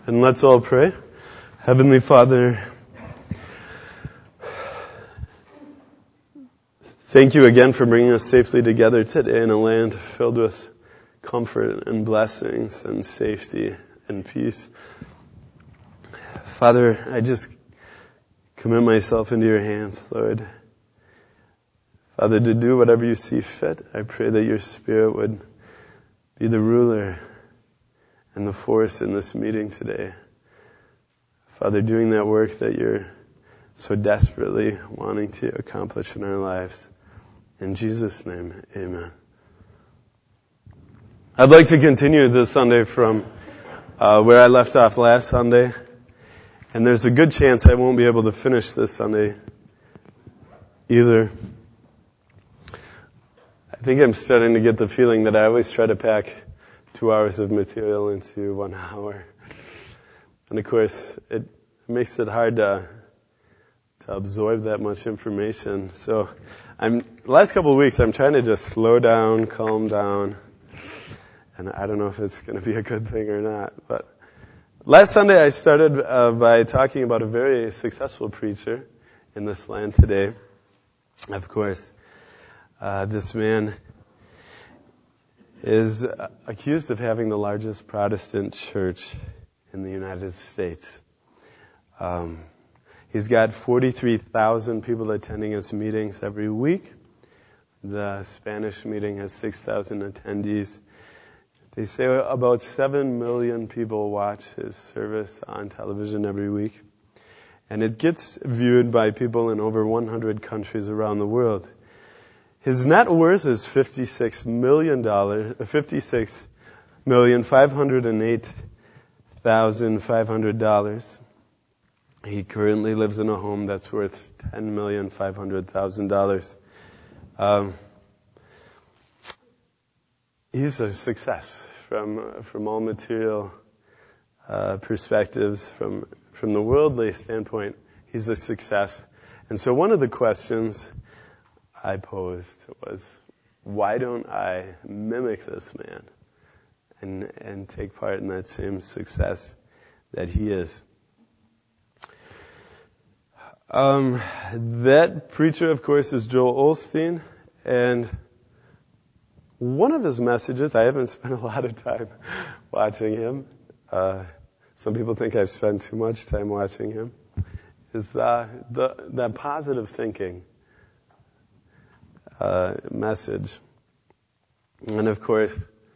And let's all pray. Heavenly Father, thank you again for bringing us safely together today in a land filled with comfort and blessings and safety and peace. Father, I just commit myself into your hands, Lord. Father, to do whatever you see fit, I pray that your Spirit would be the ruler and the force in this meeting today. Father, doing that work that you're so desperately wanting to accomplish in our lives. In Jesus' name, amen. I'd like to continue this Sunday from where I left off last Sunday. And there's a good chance I won't be able to finish this Sunday either. I think I'm starting to get the feeling that I always try to pack 2 hours of material into 1 hour. And of course, it makes it hard to absorb that much information. So the last couple of weeks, I'm trying to just slow down, calm down. And I don't know if it's going to be a good thing or not. But last Sunday, I started by talking about a very successful preacher in this land today. Of course, this man is accused of having the largest Protestant church in the United States. He's got 43,000 people attending his meetings every week. The Spanish meeting has 6,000 attendees. They say about 7 million people watch his service on television every week. And it gets viewed by people in over 100 countries around the world. His net worth is $56,508,500. He currently lives in a home that's worth $10,500,000. He's a success from all material perspectives, from the worldly standpoint. He's a success. And so one of the questions I posed was, why don't I mimic this man and take part in that same success that he is? That preacher, of course, is Joel Osteen, and one of his messages, I haven't spent a lot of time watching him. Some people think I've spent too much time watching him, is that positive thinking message. And of course,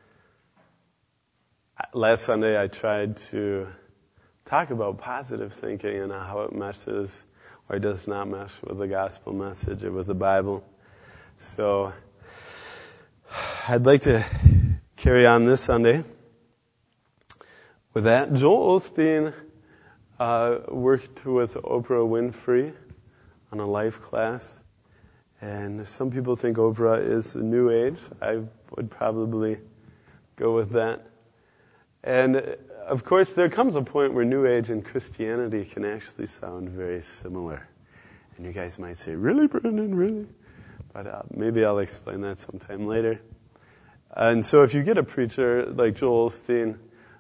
last Sunday I tried to talk about positive thinking and how it meshes or does not mesh with the gospel message or with the Bible. So I'd like to carry on this Sunday with that. Joel Osteen worked with Oprah Winfrey on a life class. And some people think Oprah is New Age. I would probably go with that. And of course, there comes a point where New Age and Christianity can actually sound very similar. And you guys might say, really, Brendan, really? But maybe I'll explain that sometime later. And so if you get a preacher like Joel Osteen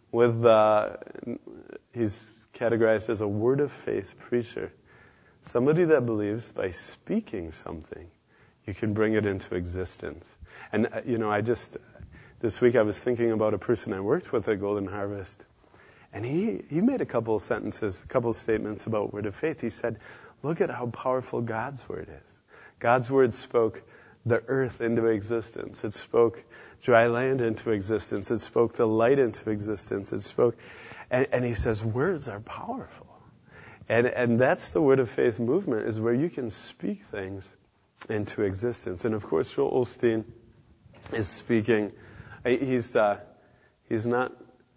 he's categorized as a word of faith preacher, somebody that believes by speaking something, you can bring it into existence. And, this week I was thinking about a person I worked with at Golden Harvest. And he made a couple of statements about word of faith. He said, look at how powerful God's word is. God's word spoke the earth into existence. It spoke dry land into existence. It spoke the light into existence. It spoke, and he says, words are powerful. And that's the word of faith movement, is where you can speak things into existence. And of course, Joel Osteen is speaking. He's not,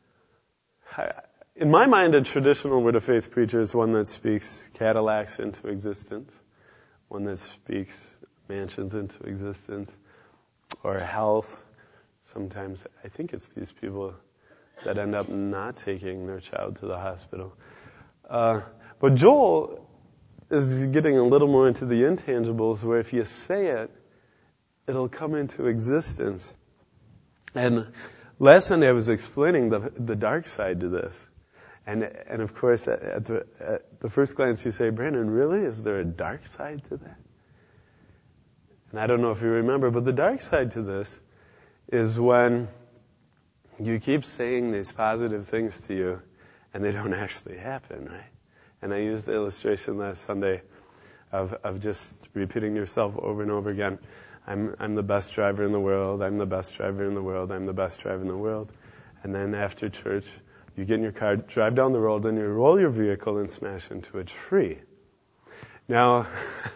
in my mind, a traditional word of faith preacher is one that speaks Cadillacs into existence, one that speaks mansions into existence, or health. Sometimes I think it's these people that end up not taking their child to the hospital. But Joel is getting a little more into the intangibles, where if you say it, it'll come into existence. And last Sunday I was explaining the dark side to this. And of course, at the first glance, you say, Brandon, really? Is there a dark side to that? And I don't know if you remember, but the dark side to this is when you keep saying these positive things to you and they don't actually happen, right? And I used the illustration last Sunday of just repeating yourself over and over again. I'm the best driver in the world. I'm the best driver in the world. I'm the best driver in the world. And then after church, you get in your car, drive down the road, and you roll your vehicle and smash into a tree. Now,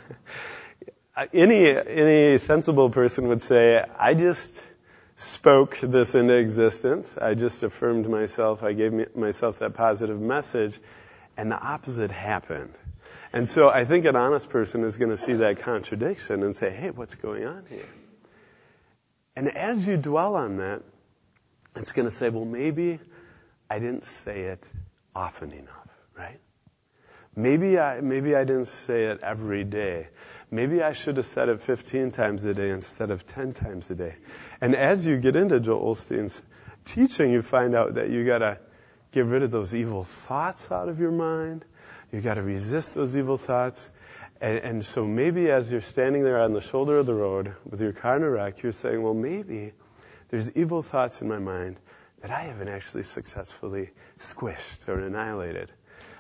any sensible person would say, I just spoke this into existence. I just affirmed myself. I gave myself that positive message, and the opposite happened. And so I think an honest person is going to see that contradiction and say, hey, what's going on here? And as you dwell on that, it's going to say, well, maybe I didn't say it often enough, right? Maybe I didn't say it every day. Maybe I should have said it 15 times a day instead of 10 times a day. And as you get into Joel Osteen's teaching, you find out that you got to get rid of those evil thoughts out of your mind. You got to resist those evil thoughts. And so maybe as you're standing there on the shoulder of the road with your car in a wreck, you're saying, well, maybe there's evil thoughts in my mind that I haven't actually successfully squished or annihilated.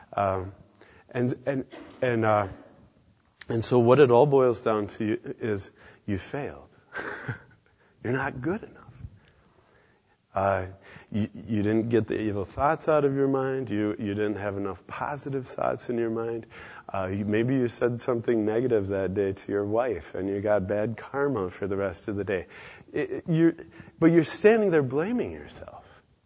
And so what it all boils down to is you failed. You're not good enough. You didn't get the evil thoughts out of your mind. You didn't have enough positive thoughts in your mind. Maybe you said something negative that day to your wife, and you got bad karma for the rest of the day. But you're standing there blaming yourself.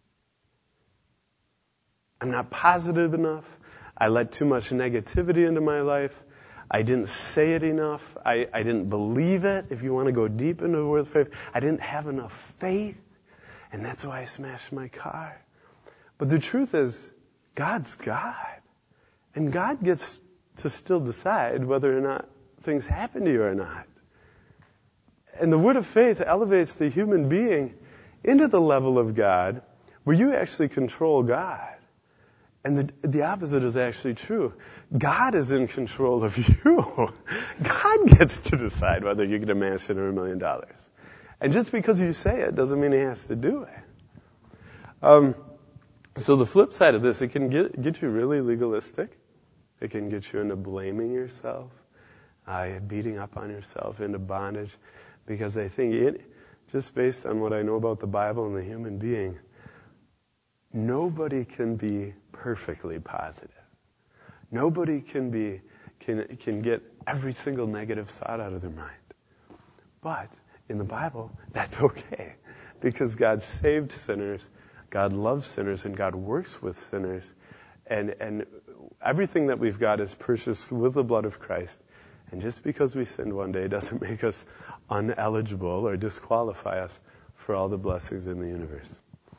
I'm not positive enough. I let too much negativity into my life. I didn't say it enough. I didn't believe it. If you want to go deep into the word of faith, I didn't have enough faith. And that's why I smashed my car. But the truth is, God's God. And God gets to still decide whether or not things happen to you or not. And the word of faith elevates the human being into the level of God where you actually control God. And the opposite is actually true. God is in control of you. God gets to decide whether you get a mansion or $1 million. And just because you say it doesn't mean he has to do it. So the flip side of this, it can get you really legalistic. It can get you into blaming yourself, beating up on yourself, into bondage. Because I think just based on what I know about the Bible and the human being, nobody can be perfectly positive. Nobody can get every single negative thought out of their mind. But in the Bible, that's okay. Because God saved sinners, God loves sinners, and God works with sinners. And everything that we've got is purchased with the blood of Christ. And just because we sinned one day doesn't make us uneligible or disqualify us for all the blessings in the universe.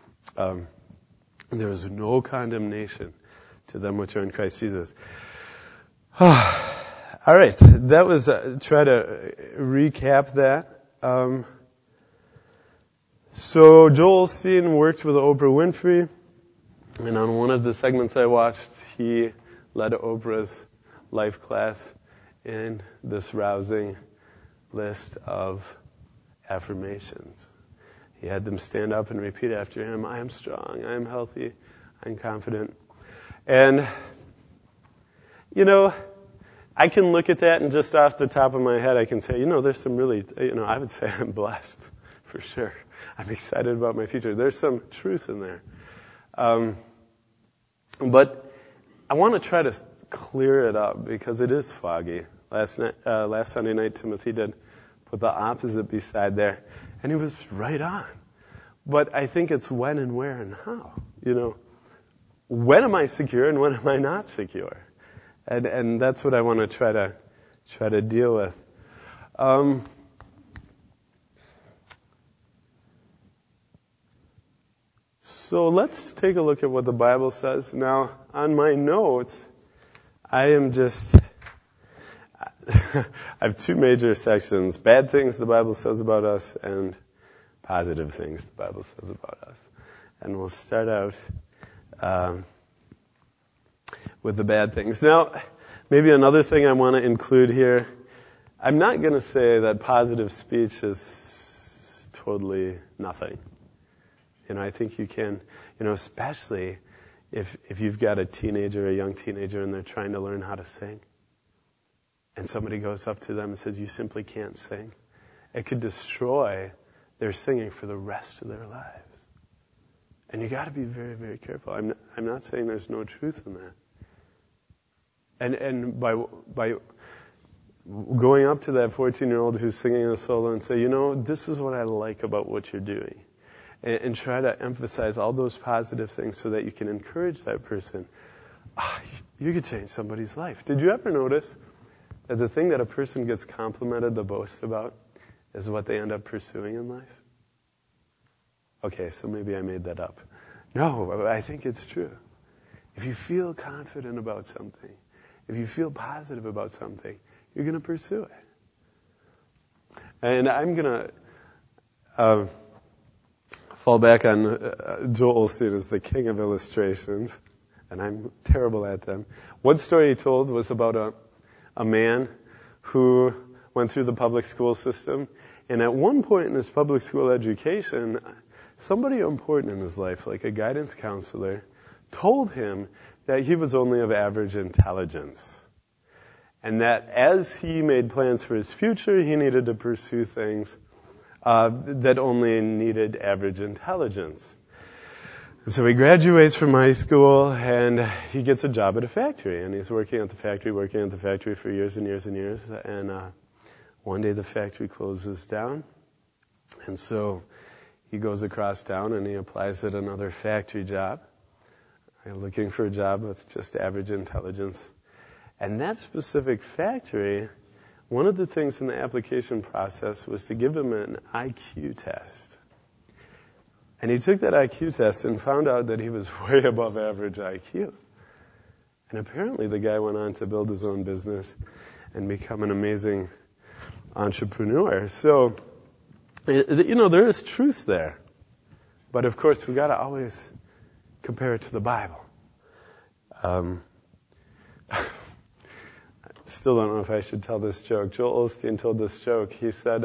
There is no condemnation to them which are in Christ Jesus. All right, that was try to recap that. So Joel Osteen worked with Oprah Winfrey, and on one of the segments I watched, he led Oprah's life class in this rousing list of affirmations. He had them stand up and repeat after him, I am strong, I am healthy, I'm confident. And, I can look at that and just off the top of my head, I can say, there's some really, I would say I'm blessed, for sure. I'm excited about my future. There's some truth in there. But I want to try to clear it up because it is foggy. Last Sunday night, Timothy did put the opposite beside there, and he was right on. But I think it's when and where and how. When am I secure and when am I not secure? And that's what I want to try to deal with. So let's take a look at what the Bible says. Now, on my notes, I have two major sections. Bad things the Bible says about us and positive things the Bible says about us. And we'll start out with the bad things. Now, maybe another thing I want to include here, I'm not going to say that positive speech is totally nothing. I think you can, especially if you've got a teenager, a young teenager, and they're trying to learn how to sing, and somebody goes up to them and says, you simply can't sing. It could destroy their singing for the rest of their lives. And you got to be very, very careful. I'm not saying there's no truth in that. And by going up to that 14-year-old who's singing a solo and say, this is what I like about what you're doing. And try to emphasize all those positive things so that you can encourage that person. You could change somebody's life. Did you ever notice that the thing that a person gets complimented the most about is what they end up pursuing in life? Okay, so maybe I made that up. No, I think it's true. If you feel confident about something, if you feel positive about something, you're going to pursue it. And I'm going to fall back on Joel Osteen as the king of illustrations, and I'm terrible at them. One story he told was about a man who went through the public school system, and at one point in his public school education, somebody important in his life, like a guidance counselor, told him that he was only of average intelligence. And that as he made plans for his future, he needed to pursue things that only needed average intelligence. And so he graduates from high school, and he gets a job at a factory. And he's working at the factory for years and years and years. And one day the factory closes down. And so he goes across town and he applies at another factory job, looking for a job with just average intelligence. And that specific factory, one of the things in the application process was to give him an IQ test. And he took that IQ test and found out that he was way above average IQ. And apparently the guy went on to build his own business and become an amazing entrepreneur. So, there is truth there. But of course, we've got to always compare it to the Bible. Still don't know if I should tell this joke. Joel Osteen told this joke. He said,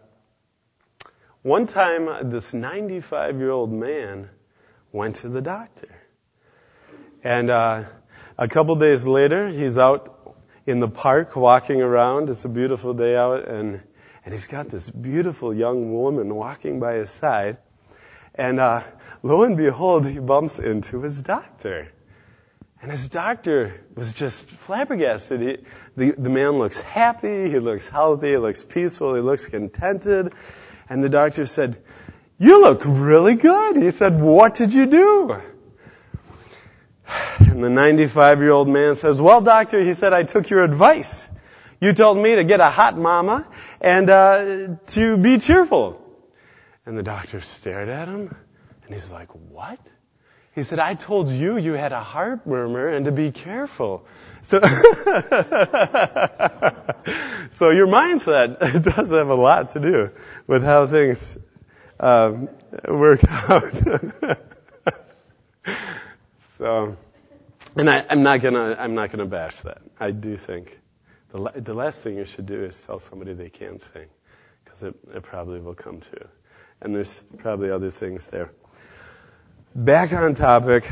one time this 95-year-old man went to the doctor. And a couple days later, he's out in the park walking around. It's a beautiful day out, and he's got this beautiful young woman walking by his side. And lo and behold, he bumps into his doctor. And his doctor was just flabbergasted. The man looks happy, he looks healthy, he looks peaceful, he looks contented. And the doctor said, "You look really good." He said, "What did you do?" And the 95-year-old man says, "Well, doctor," he said, "I took your advice. You told me to get a hot mama and to be cheerful." And the doctor stared at him, and he's like, "What?" He said, "I told you had a heart murmur and to be careful." So, so your mindset does have a lot to do with how things work out. So, and I'm not gonna bash that. I do think the last thing you should do is tell somebody they can't sing, because it probably will come true. And there's probably other things there. Back on topic,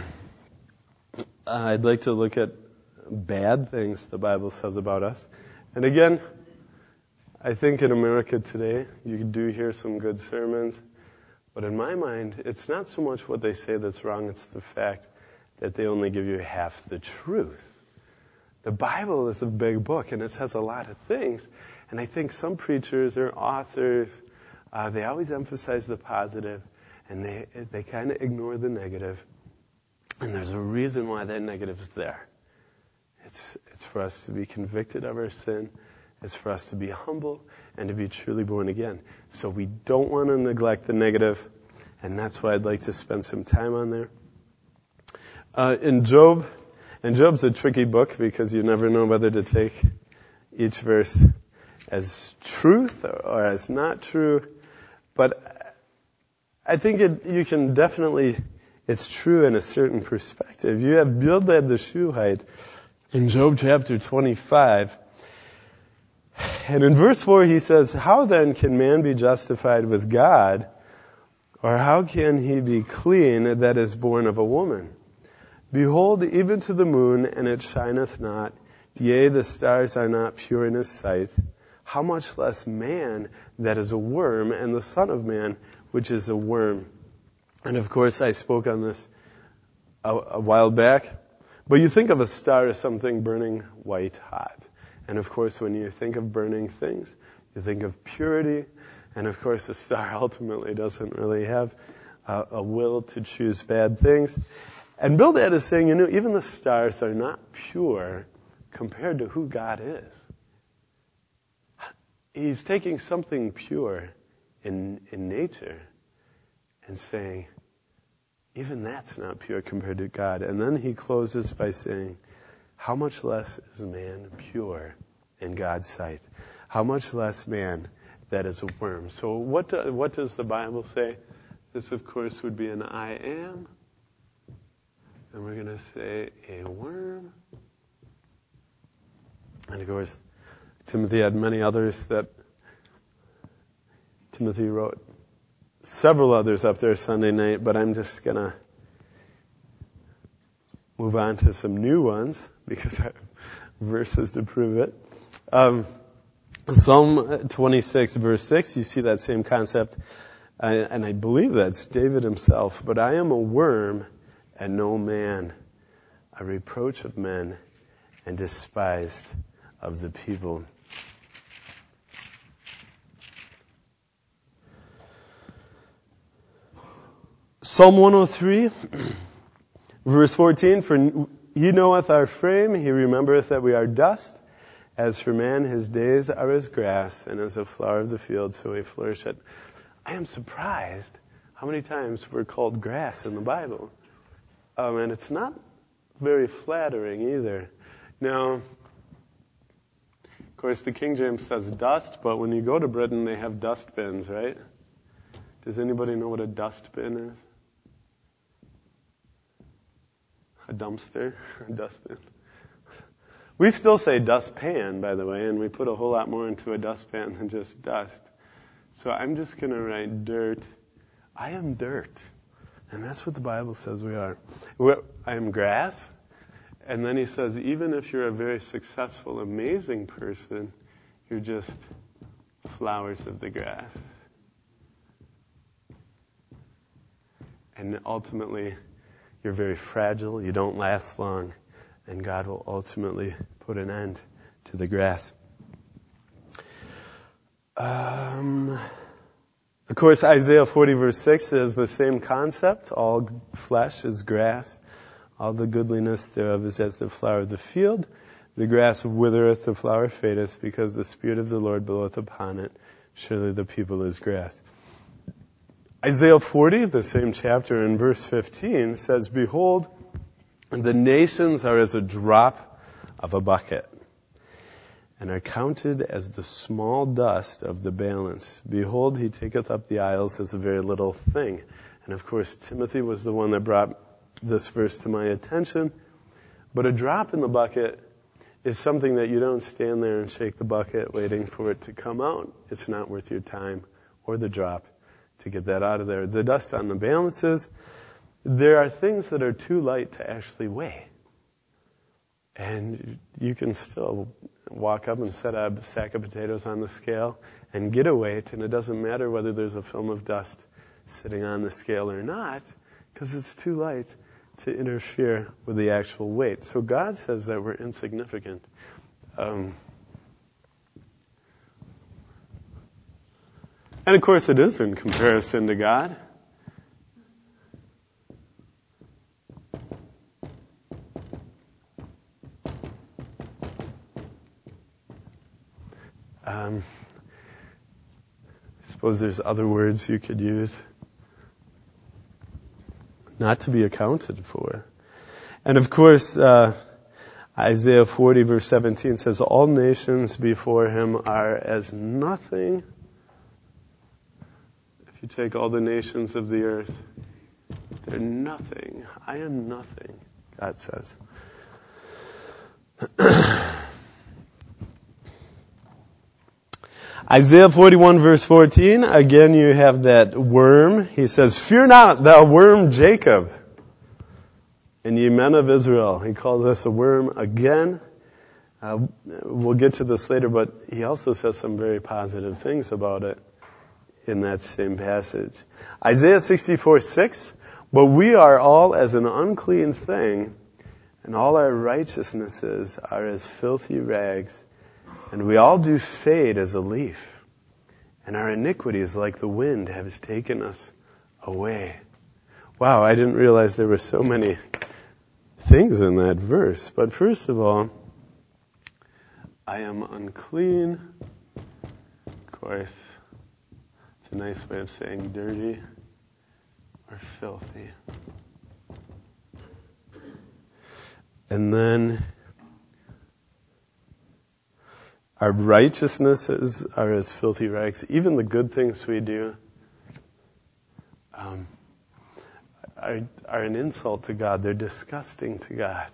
I'd like to look at bad things the Bible says about us. And again, I think in America today, you do hear some good sermons, but in my mind, it's not so much what they say that's wrong, it's the fact that they only give you half the truth. The Bible is a big book, and it says a lot of things, and I think some preachers or authors, they always emphasize the positive, and they kind of ignore the negative. And there's a reason why that negative is there. It's for us to be convicted of our sin. It's for us to be humble and to be truly born again. So we don't want to neglect the negative, and that's why I'd like to spend some time on there. In Job, and Job's a tricky book because you never know whether to take each verse as truth or as not true. But I think you can definitely it's true in a certain perspective. You have Bildad the Shuhite in Job chapter 25. And in verse 4 he says, how then can man be justified with God? Or how can he be clean that is born of a woman? Behold, even to the moon, and it shineth not. Yea, the stars are not pure in his sight. How much less man that is a worm, and the Son of Man, which is a worm. And of course, I spoke on this a while back. But you think of a star as something burning white hot. And of course, when you think of burning things, you think of purity. And of course, a star ultimately doesn't really have a will to choose bad things. And Bildad is saying, even the stars are not pure compared to who God is. He's taking something pure in nature and saying, even that's not pure compared to God. And then he closes by saying, how much less is man pure in God's sight? How much less man that is a worm? So what does the Bible say? This, of course, would be an I am. And we're going to say a worm. And of course, Timothy had many others that Timothy wrote. Several others up there Sunday night, but I'm just going to move on to some new ones because I have verses to prove it. Psalm 26, verse 6, you see that same concept, and I believe that's David himself. But I am a worm and no man, a reproach of men and despised of the people. Psalm 103, verse 14, for he knoweth our frame, he remembereth that we are dust. As for man, his days are as grass, and as a flower of the field, so he flourisheth. I am surprised how many times we're called grass in the Bible. And it's not very flattering either. Now, of course, the King James says dust, but when you go to Britain, they have dust bins, right? Does anybody know what a dust bin is? A dumpster? A dustbin? We still say dustpan, by the way, and we put a whole lot more into a dustpan than just dust. So I'm just going to write dirt. I am dirt. And that's what the Bible says we are. I am grass. And then he says, even if you're a very successful, amazing person, you're just flowers of the grass. And ultimately, you're very fragile, you don't last long, and God will ultimately put an end to the grass. Of course, Isaiah 40 verse 6 is the same concept. All flesh is grass. All the goodliness thereof is as the flower of the field. The grass withereth, the flower fadeth, because the Spirit of the Lord bloweth upon it. Surely the people is grass. Isaiah 40, the same chapter in verse 15, says, behold, the nations are as a drop of a bucket, and are counted as the small dust of the balance. Behold, he taketh up the isles as a very little thing. And of course, Timothy was the one that brought this verse to my attention. But a drop in the bucket is something that you don't stand there and shake the bucket waiting for it to come out. It's not worth your time or the drop to get that out of there. The dust on the balances, there are things that are too light to actually weigh. And you can still walk up and set a sack of potatoes on the scale and get a weight, and it doesn't matter whether there's a film of dust sitting on the scale or not, because it's too light to interfere with the actual weight. So God says that we're insignificant. And of course it is in comparison to God. I suppose there's other words you could use. Not to be accounted for. And of course, Isaiah 40 verse 17 says, all nations before him are as nothing. If you take all the nations of the earth, They're nothing. I am nothing, God says. Isaiah 41 verse 14, again you have that worm. He says, "Fear not, thou worm Jacob, and ye men of Israel." He calls us a worm again. We'll get to this later, but he also says some very positive things about it in that same passage. Isaiah 64:6, "But we are all as an unclean thing, and all our righteousnesses are as filthy rags. And we all do fade as a leaf, and our iniquities like the wind have taken us away." Wow, I didn't realize there were so many things in that verse. But first of all, I am unclean. Of course, it's a nice way of saying dirty or filthy. And then our righteousnesses are as filthy rags. Even the good things we do are an insult to God. They're disgusting to God.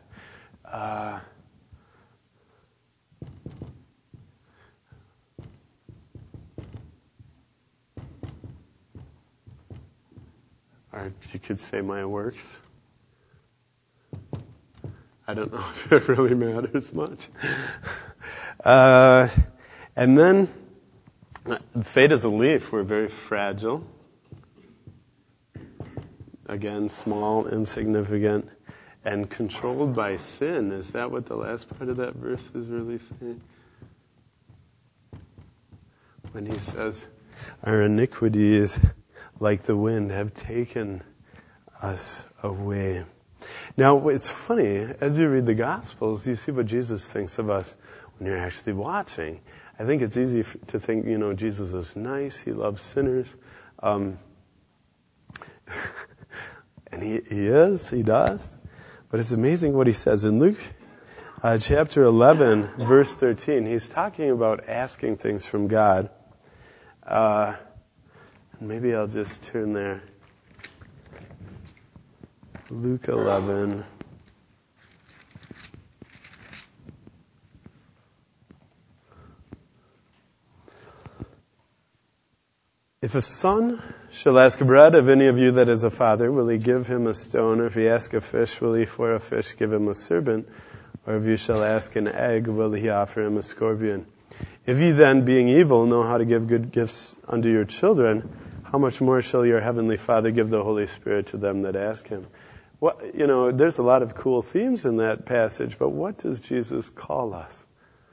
Or you could say my works. I don't know if it really matters much. And then, fade as a leaf. We're very fragile. Again, small, insignificant, and controlled by sin. Is that what the last part of that verse is really saying? When he says, our iniquities, like the wind, have taken us away. Now, it's funny, as you read the Gospels, you see what Jesus thinks of us when you're actually watching. I think it's easy to think, Jesus is nice, he loves sinners. And he does. But it's amazing what he says. In Luke chapter 11, verse 13, he's talking about asking things from God. Maybe I'll just turn there. Luke 11. If a son shall ask bread of any of you that is a father, will he give him a stone? Or if he ask a fish, will he for a fish give him a serpent? Or if you shall ask an egg, will he offer him a scorpion? If ye then, being evil, know how to give good gifts unto your children, how much more shall your heavenly Father give the Holy Spirit to them that ask him? There's a lot of cool themes in that passage, but what does Jesus call us?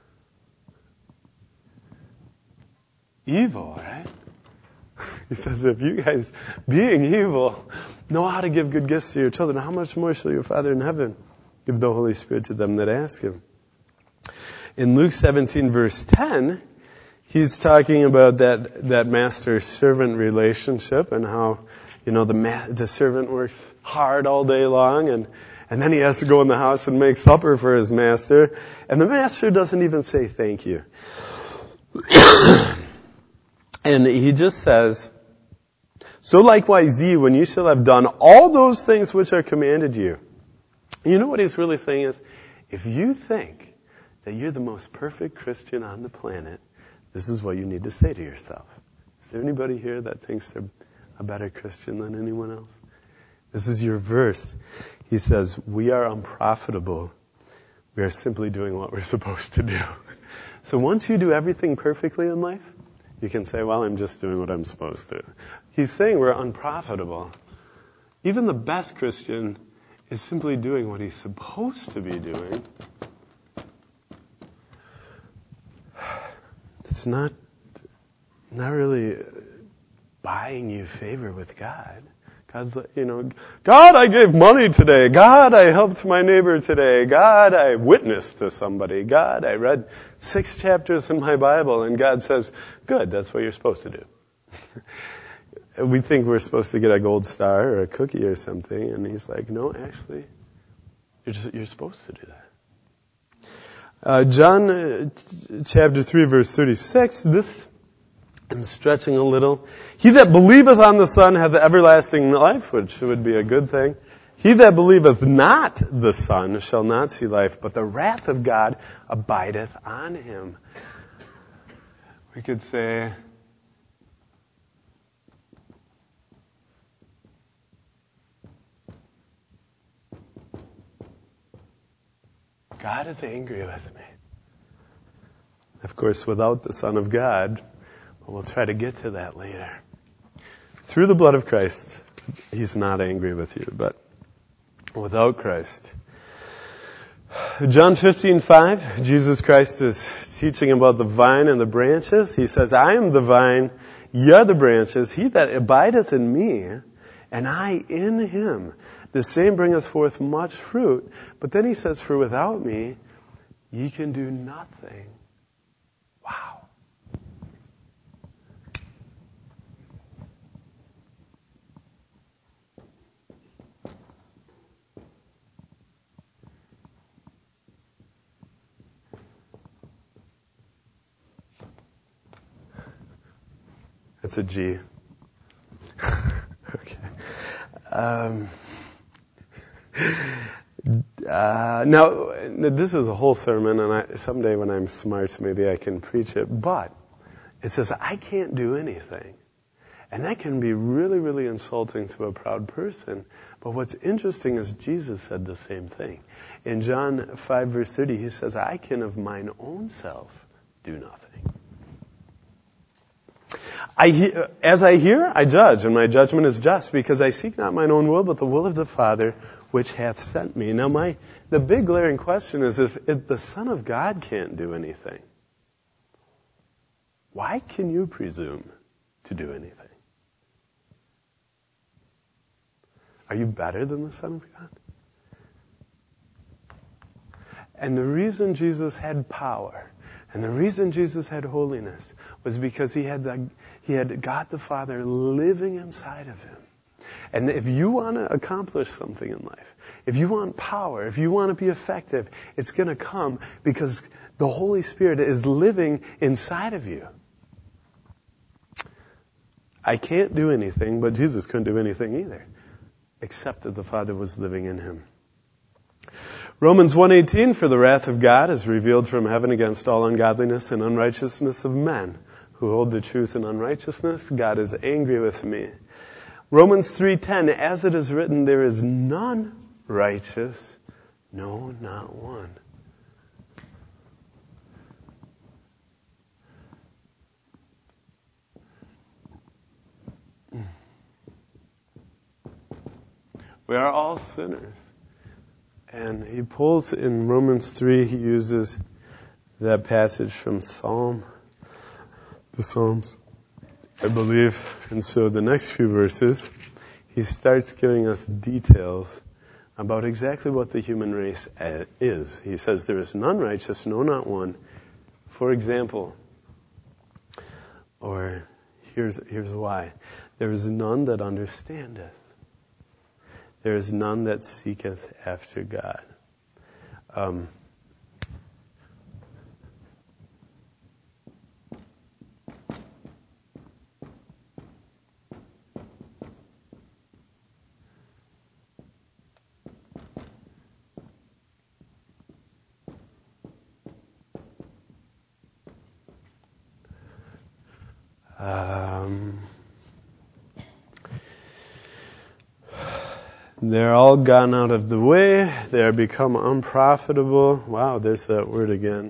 Evil, right? He says, if you guys, being evil, know how to give good gifts to your children, how much more shall your Father in heaven give the Holy Spirit to them that ask him? In Luke 17, verse 10, he's talking about that master-servant relationship and how, the servant works hard all day long and then he has to go in the house and make supper for his master. And the master doesn't even say thank you. And he just says, so likewise ye, when you shall have done all those things which are commanded you. You know what he's really saying is, if you think that you're the most perfect Christian on the planet, this is what you need to say to yourself. Is there anybody here that thinks they're a better Christian than anyone else? This is your verse. He says, we are unprofitable. We are simply doing what we're supposed to do. So once you do everything perfectly in life, you can say, well, I'm just doing what I'm supposed to. He's saying we're unprofitable. Even the best Christian is simply doing what he's supposed to be doing. It's not really buying you favor with God. God's like, God, I gave money today. God, I helped my neighbor today. God, I witnessed to somebody. God, I read 6 chapters in my Bible. And God says, good, that's what you're supposed to do. We think we're supposed to get a gold star or a cookie or something. And he's like, no, actually, you're supposed to do that. John chapter 3, verse 36, I'm stretching a little. He that believeth on the Son hath everlasting life, which would be a good thing. He that believeth not the Son shall not see life, but the wrath of God abideth on him. We could say, God is angry with me. Of course, without the Son of God, but we'll try to get to that later. Through the blood of Christ, He's not angry with you, but without Christ. John 15:5, Jesus Christ is teaching about the vine and the branches. He says, I am the vine, ye are the branches. He that abideth in me, and I in him, the same bringeth forth much fruit. But then he says, for without me, ye can do nothing. Wow. It's a G. Okay. Now, this is a whole sermon, and someday when I'm smart, maybe I can preach it. But it says, I can't do anything. And that can be really, really insulting to a proud person. But what's interesting is Jesus said the same thing. In John 5, verse 30, he says, I can of mine own self do nothing. As I hear, I judge, and my judgment is just, because I seek not mine own will, but the will of the Father which hath sent me. Now, the big glaring question is, if the Son of God can't do anything, why can you presume to do anything? Are you better than the Son of God? And the reason Jesus had power, and the reason Jesus had holiness, was because he had God the Father living inside of him. And if you want to accomplish something in life, if you want power, if you want to be effective, it's going to come because the Holy Spirit is living inside of you. I can't do anything, but Jesus couldn't do anything either, except that the Father was living in him. Romans 1:18, for the wrath of God is revealed from heaven against all ungodliness and unrighteousness of men who hold the truth in unrighteousness. God is angry with me. Romans 3:10, as it is written, there is none righteous, no, not one. We are all sinners. And he pulls in Romans 3, he uses that passage from the Psalms, I believe. And so the next few verses, he starts giving us details about exactly what the human race is. He says, there is none righteous, no, not one. For example, or here's why. There is none that understandeth. There is none that seeketh after God. They're all gone out of the way. They are become unprofitable. Wow, there's that word again.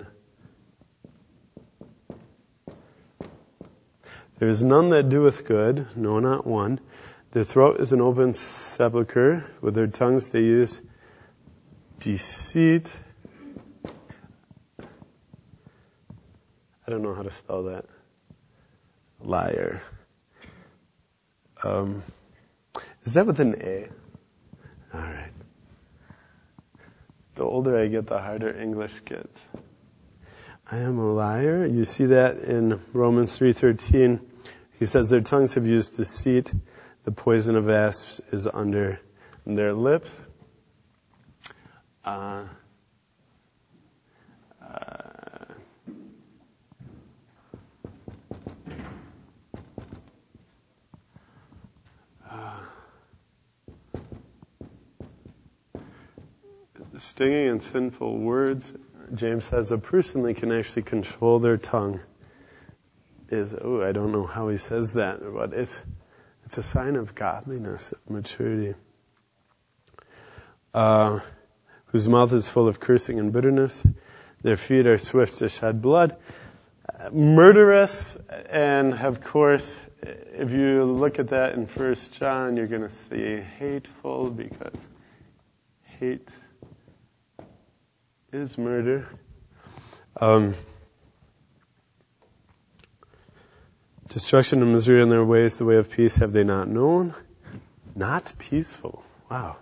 There is none that doeth good, no, not one. Their throat is an open sepulchre. With their tongues they use deceit. I don't know how to spell that. Liar. Is that with an A? All right. The older I get, the harder English gets. I am a liar. You see that in Romans 3:13. He says their tongues have used deceit. The poison of asps is under their lips. stinging and sinful words. James says a person that can actually control their tongue I don't know how he says that, but it's a sign of godliness, of maturity. Whose mouth is full of cursing and bitterness. Their feet are swift to shed blood. Murderous, and of course, if you look at that in 1 John, you're going to see hateful, because hate is murder. Destruction and misery in their ways, the way of peace have they not known. Not peaceful. Wow.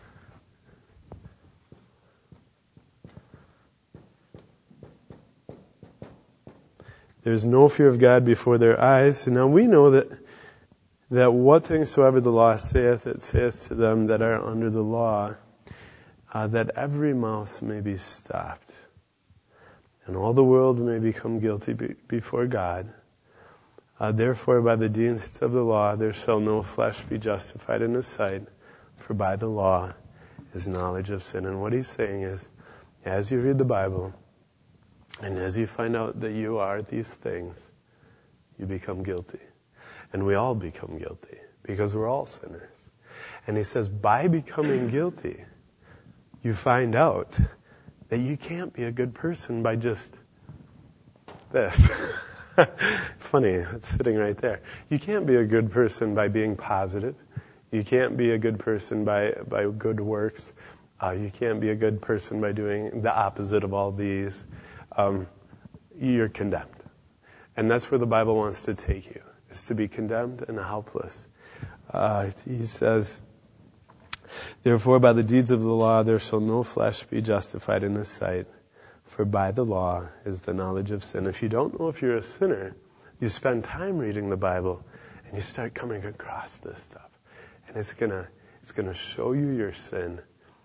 There's no fear of God before their eyes. And now we know that what things soever the law saith, it saith to them that are under the law, that every mouth may be stopped, and all the world may become guilty before God. Therefore, by the deeds of the law, there shall no flesh be justified in His sight, for by the law is knowledge of sin. And what he's saying is, as you read the Bible, and as you find out that you are these things, you become guilty. And we all become guilty, because we're all sinners. And he says, by becoming guilty, you find out that you can't be a good person by just this. Funny, it's sitting right there. You can't be a good person by being positive. You can't be a good person by good works. You can't be a good person by doing the opposite of all these. You're condemned. And that's where the Bible wants to take you, is to be condemned and helpless. He says, therefore by the deeds of the law there shall no flesh be justified in His sight, for by the law is the knowledge of sin. If you don't know if you're a sinner, you spend time reading the Bible and you start coming across this stuff. And it's gonna show you your sin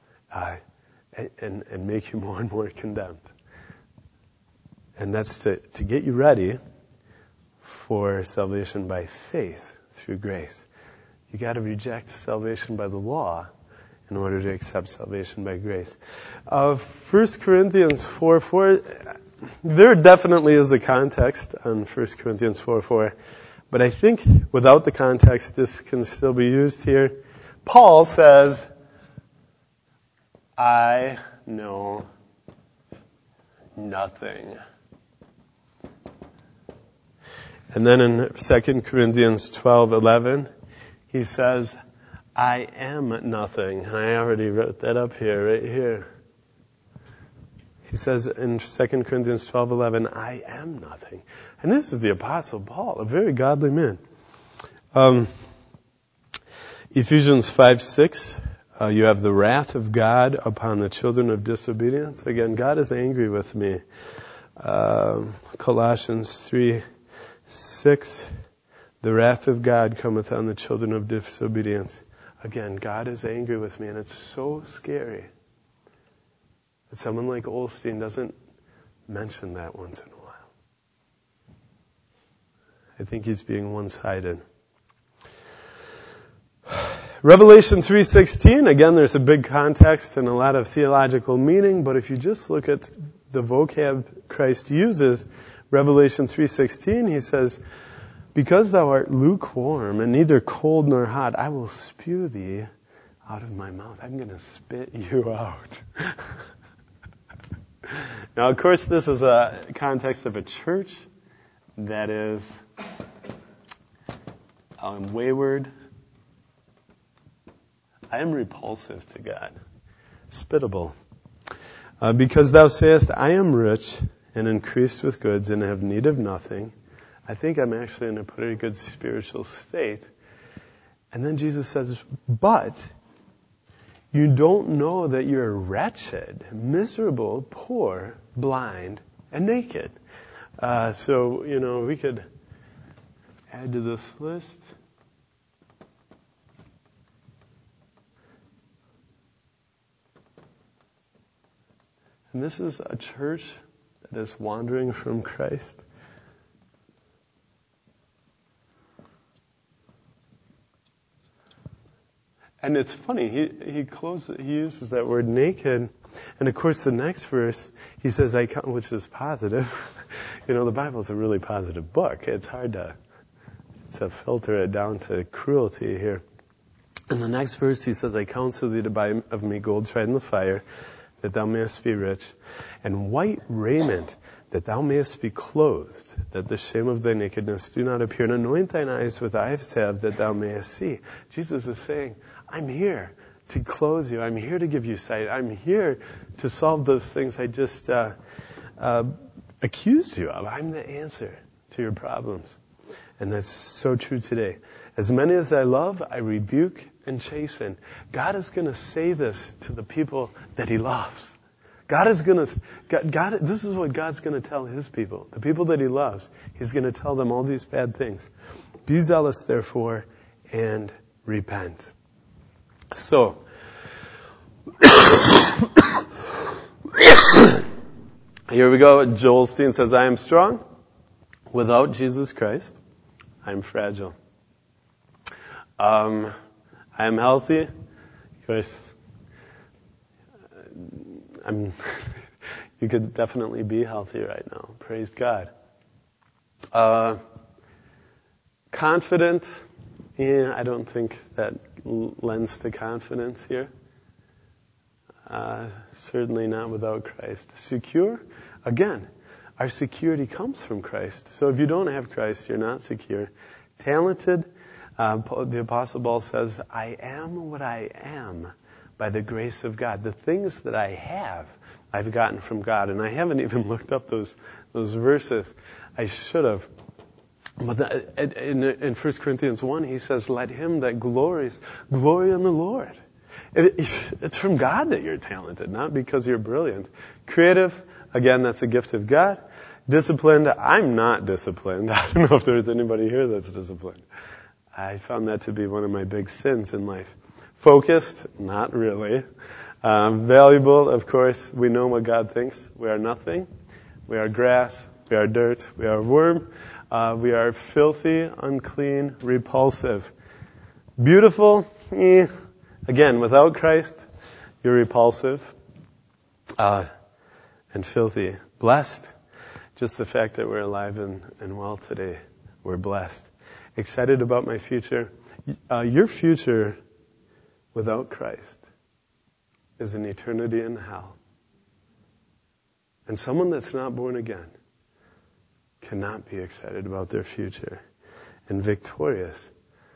and make you more and more condemned. And that's to get you ready for salvation by faith through grace. You got to reject salvation by the law in order to accept salvation by grace. 1 Corinthians 4:4, there definitely is a context on 1 Corinthians 4:4, but I think without the context, this can still be used here. Paul says, I know nothing. And then in 2 Corinthians 12:11, he says, I am nothing. I already wrote that up here, right here. He says in 2 Corinthians 12:11, I am nothing. And this is the Apostle Paul, a very godly man. Ephesians 5:6, you have the wrath of God upon the children of disobedience. Again, God is angry with me. Colossians 3:6, the wrath of God cometh on the children of disobedience. Again, God is angry with me, and it's so scary that someone like Osteen doesn't mention that once in a while. I think he's being one-sided. Revelation 3:16, again, there's a big context and a lot of theological meaning, but if you just look at the vocab Christ uses, Revelation 3:16, he says, because thou art lukewarm and neither cold nor hot, I will spew thee out of my mouth. I'm going to spit you out. Now, of course, this is a context of a church that is wayward. I am repulsive to God. Spittable. Because thou sayest, I am rich and increased with goods and have need of nothing. I think I'm actually in a pretty good spiritual state. And then Jesus says, but you don't know that you're wretched, miserable, poor, blind, and naked. So, we could add to this list. And this is a church that is wandering from Christ. And it's funny, he uses that word naked, And of course, the next verse, he says, which is positive. The Bible's a really positive book. It's hard to filter it down to cruelty here. In the next verse, he says, I counsel thee to buy of me gold tried in the fire, that thou mayest be rich, and white raiment, that thou mayest be clothed, that the shame of thy nakedness do not appear, and anoint thine eyes with eye salve, that thou mayest see. Jesus is saying, I'm here to clothe you. I'm here to give you sight. I'm here to solve those things I just accused you of. I'm the answer to your problems. And that's so true today. As many as I love, I rebuke and chasten. God is going to say this to the people that He loves. This is what God's going to tell His people, the people that He loves. He's going to tell them all these bad things. Be zealous, therefore, and repent. So, here we go. Joel Osteen says, I am strong. Without Jesus Christ, I'm fragile. I am healthy. Of course, you could definitely be healthy right now. Praise God. Confident. I don't think that lends to confidence here. Certainly not without Christ. Secure. Again, our security comes from Christ. So if you don't have Christ, you're not secure. Talented. The Apostle Paul says, I am what I am by the grace of God. The things that I have, I've gotten from God. And I haven't even looked up those verses. I should have. But in 1 Corinthians 1, he says, let him that glories, glory in the Lord. It's from God that you're talented, not because you're brilliant. Creative, again, that's a gift of God. Disciplined, I'm not disciplined. I don't know if there's anybody here that's disciplined. I found that to be one of my big sins in life. Focused, not really. Valuable, of course, we know what God thinks. We are nothing. We are grass. We are dirt. We are worm. We are filthy, unclean, repulsive. Beautiful, again, without Christ, you're repulsive and filthy. Blessed, just the fact that we're alive and well today, we're blessed. Excited about my future. Your future without Christ is an eternity in hell. And someone that's not born again cannot be excited about their future. And victorious,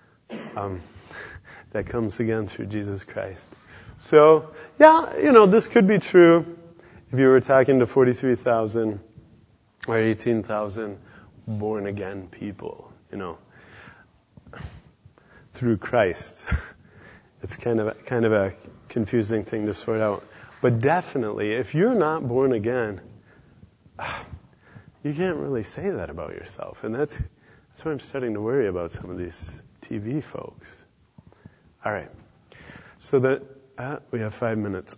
that comes again through Jesus Christ. So, this could be true if you were talking to 43,000 or 18,000 born again people, through Christ. It's kind of a confusing thing to sort out. But definitely, if you're not born again, you can't really say that about yourself. And that's why I'm starting to worry about some of these TV folks. All right. So that we have 5 minutes.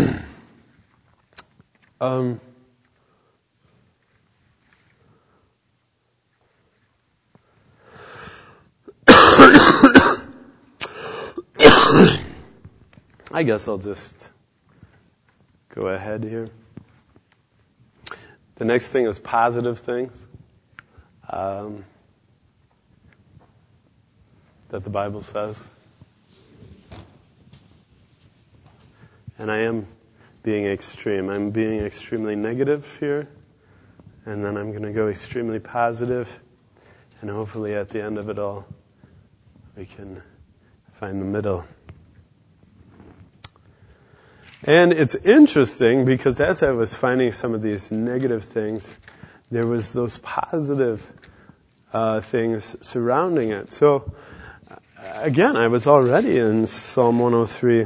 I guess I'll just go ahead here. The next thing is positive things that the Bible says. And I am being extreme. I'm being extremely negative here. And then I'm going to go extremely positive. And hopefully at the end of it all, we can find the middle. And it's interesting because as I was finding some of these negative things, there was those positive things surrounding it. So, again, I was already in Psalm 103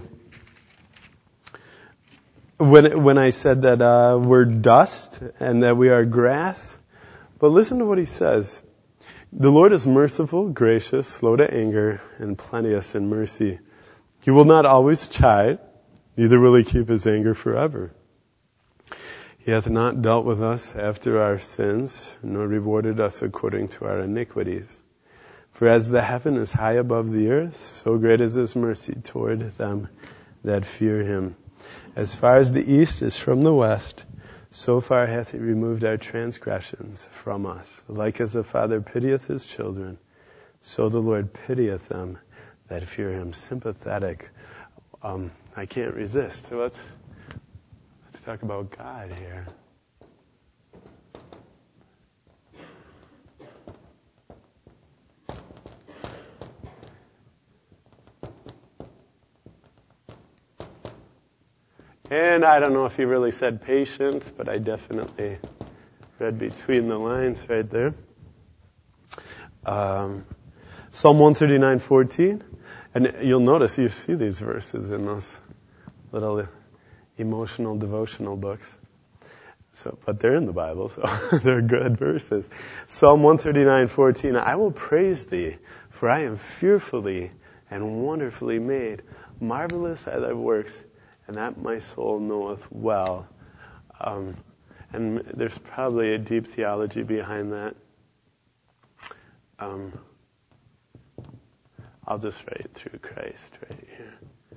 when I said that we're dust and that we are grass. But listen to what he says. The Lord is merciful, gracious, slow to anger, and plenteous in mercy. He will not always chide, neither will he keep his anger forever. He hath not dealt with us after our sins, nor rewarded us according to our iniquities. For as the heaven is high above the earth, so great is his mercy toward them that fear him. As far as the east is from the west, so far hath he removed our transgressions from us. Like as the Father pitieth his children, so the Lord pitieth them that fear him. Sympathetic. I can't resist. So let's talk about God here. And I don't know if he really said patient, but I definitely read between the lines right there. Psalm 139:14. And you'll notice you see these verses in those little emotional devotional books. But they're in the Bible, so they're good verses. Psalm 139:14. I will praise thee, for I am fearfully and wonderfully made. Marvelous are thy works, and that my soul knoweth well. And there's probably a deep theology behind that. I'll just write through Christ right here.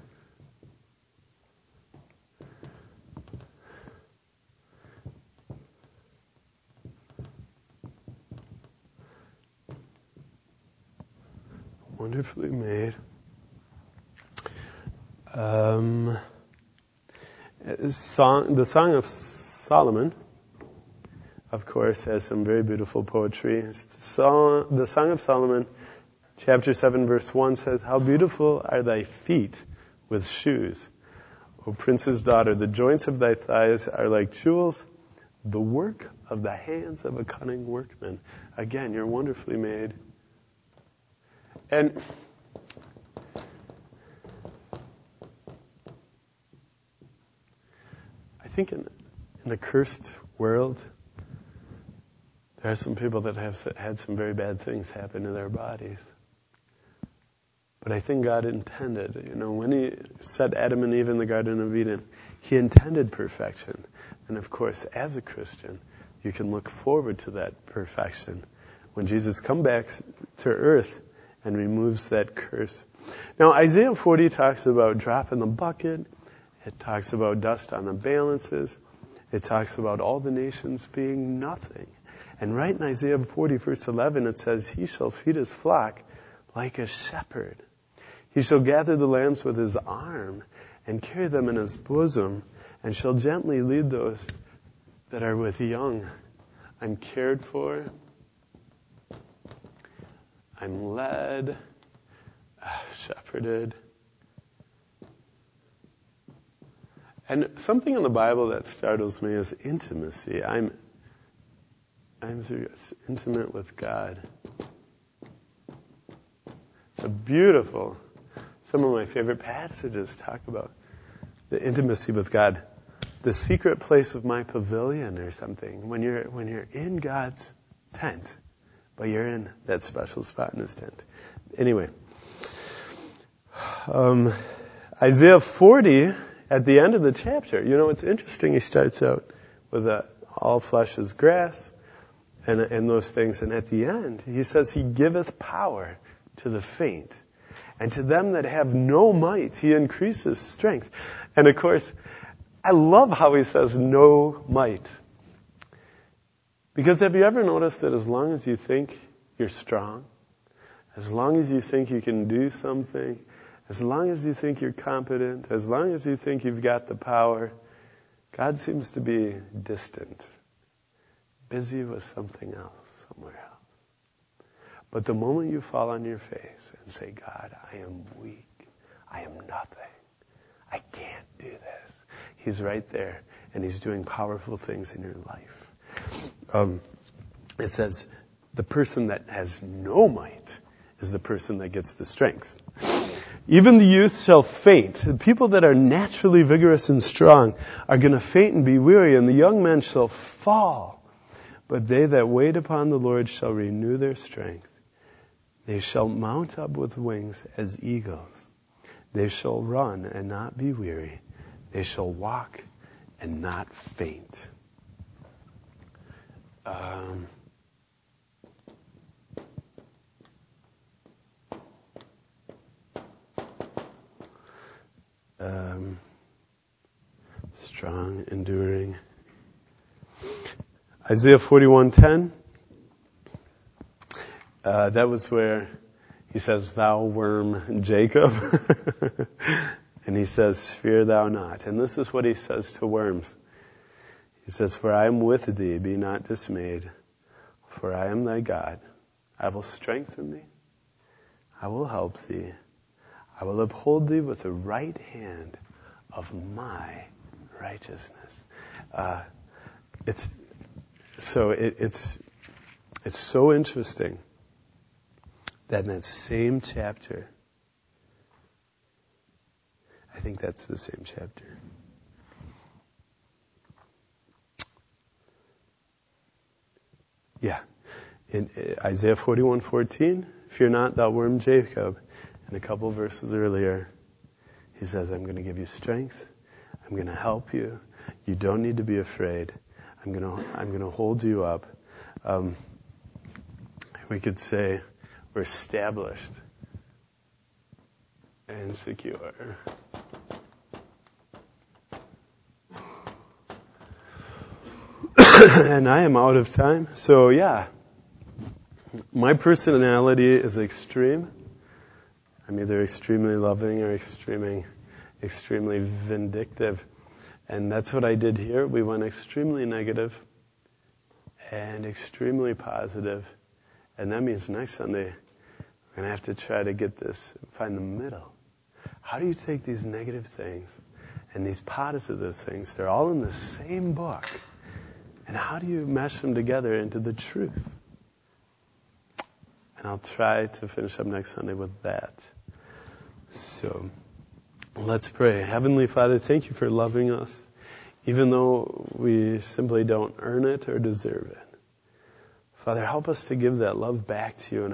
Wonderfully made. The Song of Solomon, of course, has some very beautiful poetry. The Song of Solomon, chapter 7, verse 1 says, How beautiful are thy feet with shoes, O prince's daughter. The joints of thy thighs are like jewels, the work of the hands of a cunning workman. Again, you're wonderfully made. And I think in a cursed world, there are some people that have had some very bad things happen to their bodies. But I think God intended, when He set Adam and Eve in the Garden of Eden, He intended perfection. And of course, as a Christian, you can look forward to that perfection when Jesus comes back to earth and removes that curse. Now, Isaiah 40 talks about drop in the bucket. It talks about dust on the balances. It talks about all the nations being nothing. And right in Isaiah 40, verse 11, it says, He shall feed his flock like a shepherd. He shall gather the lambs with his arm and carry them in his bosom, and shall gently lead those that are with young. I'm cared for. I'm led, shepherded. And something in the Bible that startles me is intimacy. I'm intimate with God. It's a beautiful. Some of my favorite passages talk about the intimacy with God. The secret place of my pavilion or something. When you're in God's tent, but you're in that special spot in His tent. Anyway, Isaiah 40, at the end of the chapter, it's interesting. He starts out with all flesh is grass and those things. And at the end, he says, He giveth power to the faint. And to them that have no might, He increases strength. And of course, I love how he says no might. Because have you ever noticed that as long as you think you're strong, as long as you think you can do something, as long as you think you're competent, as long as you think you've got the power, God seems to be distant, busy with something else, somewhere else. But the moment you fall on your face and say, God, I am weak, I am nothing, I can't do this, He's right there, and He's doing powerful things in your life. It says, the person that has no might is the person that gets the strength. Even the youth shall faint. The people that are naturally vigorous and strong are going to faint and be weary, and the young men shall fall. But they that wait upon the Lord shall renew their strength. They shall mount up with wings as eagles. They shall run and not be weary. They shall walk and not faint. strong, enduring. Isaiah 41:10. That was where he says, "Thou worm Jacob," and he says, "Fear thou not." And this is what he says to worms. He says, "For I am with thee, be not dismayed, for I am thy God. I will strengthen thee. I will help thee. I will uphold thee with the right hand of my righteousness." It's so interesting that in that same chapter, I think that's the same chapter. Yeah. In Isaiah 41:14, "Fear not, thou worm Jacob." And a couple verses earlier, he says, "I'm going to give you strength. I'm going to help you. You don't need to be afraid. I'm going to hold you up." We could say we're established and secure. And I am out of time. So yeah, my personality is extreme. I'm either extremely loving or extremely vindictive. And that's what I did here. We went extremely negative and extremely positive. And that means next Sunday, we're going to have to try to find the middle. How do you take these negative things and these positive things? They're all in the same book. And how do you mesh them together into the truth? And I'll try to finish up next Sunday with that. So, let's pray. Heavenly Father, thank you for loving us, even though we simply don't earn it or deserve it. Father, help us to give that love back to you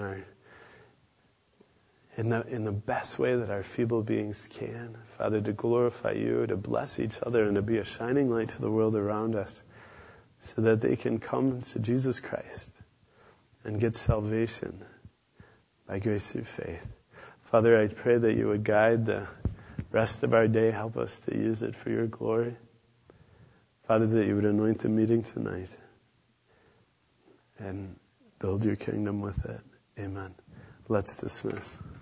in the best way that our feeble beings can. Father, to glorify you, to bless each other, and to be a shining light to the world around us, so that they can come to Jesus Christ and get salvation by grace through faith. Father, I pray that you would guide the rest of our day. Help us to use it for your glory. Father, that you would anoint the meeting tonight and build your kingdom with it. Amen. Let's dismiss.